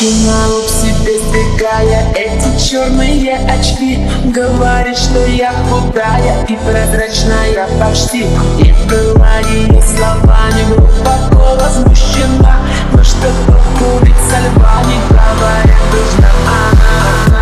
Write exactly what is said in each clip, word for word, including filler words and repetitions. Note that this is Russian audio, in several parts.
на лоб себе сдвигая эти черные очки. Говорит, что я худая и прозрачная почти. И была ее словами глубоко возмущена. Но что покурить со львами, говорит, нужна она,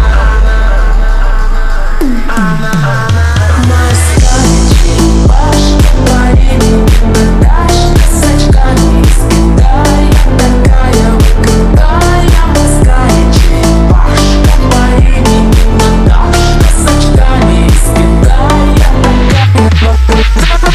она, она, она. Морская черепашка по имени Наташка с очками из Китая. Такая вот крутая морская черепашка по имени Наташка с очками из Китая. Такая вот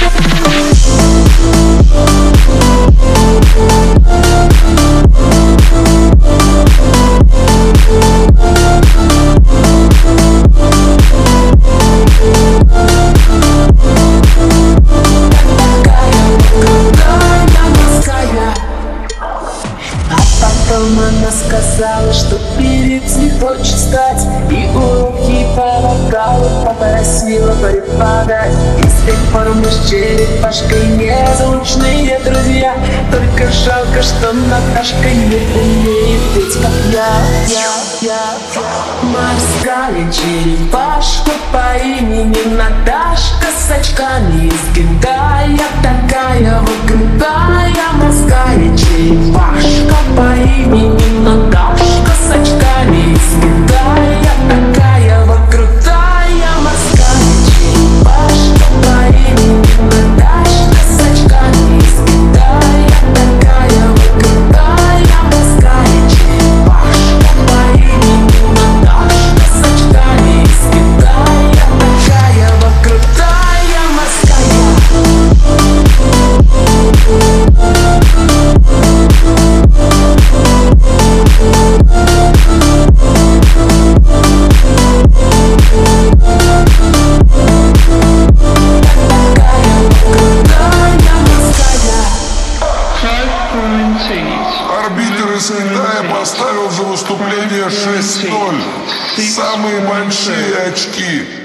она сказала, что певец не хочет стать, и уроки по вокалу попросила преподать. И с тех пор мы с черепашкой неразлучные друзья. Только жалко, что Наташка не умеет петь, как я, я, я, я. Морская черепашка по имени Наташка с очками из Китая. Такая вот крутая морская черепашка по имени Наташка с очками из Китая. Такая вот крутая морская черепашка по имени Наташка с очками из Китая. Такая вот крутая морская черепашка по имени Наташка с очками из Китая. Такая вот крутая морская. Арбитр из Китая поставил за выступление шесть ноль. Самые большие очки.